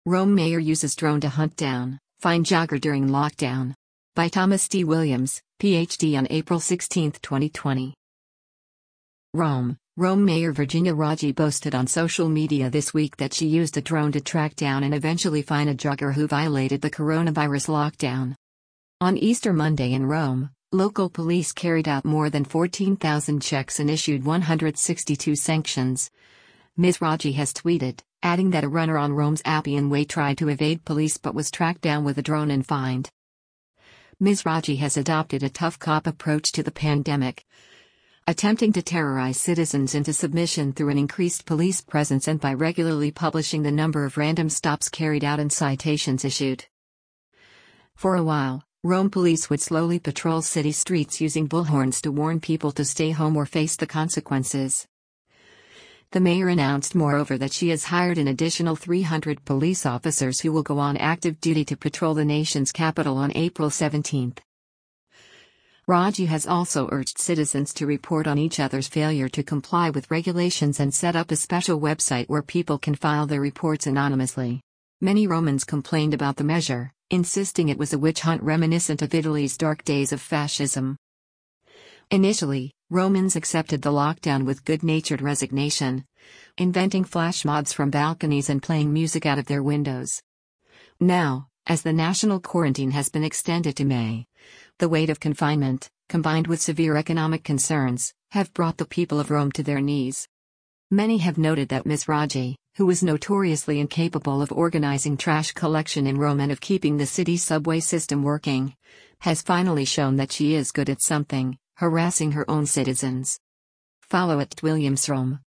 Rome mayor uses drone to hunt down, find jogger during lockdown. By Thomas D. Williams, Ph.D. on April 16, 2020. Rome Mayor Virginia Raggi boasted on social media this week that she used a drone to track down and eventually find a jogger who violated the coronavirus lockdown. On Easter Monday in Rome, local police carried out more than 14,000 checks and issued 162 sanctions. Ms. Raggi has tweeted, adding that a runner on Rome's Appian Way tried to evade police but was tracked down with a drone and fined. Ms. Raggi has adopted a tough cop approach to the pandemic, attempting to terrorize citizens into submission through an increased police presence and by regularly publishing the number of random stops carried out and citations issued. For a while, Rome police would slowly patrol city streets using bullhorns to warn people to stay home or face the consequences. The mayor announced moreover that she has hired an additional 300 police officers who will go on active duty to patrol the nation's capital on April 17. Raggi has also urged citizens to report on each other's failure to comply with regulations and set up a special website where people can file their reports anonymously. Many Romans complained about the measure, insisting it was a witch hunt reminiscent of Italy's dark days of fascism. Initially, Romans accepted the lockdown with good-natured resignation, inventing flash mobs from balconies and playing music out of their windows. Now, as the national quarantine has been extended to May, the weight of confinement, combined with severe economic concerns, have brought the people of Rome to their knees. Many have noted that Ms. Raggi, who was notoriously incapable of organizing trash collection in Rome and of keeping the city's subway system working, has finally shown that she is good at something: harassing her own citizens. Follow @WilliamsRome.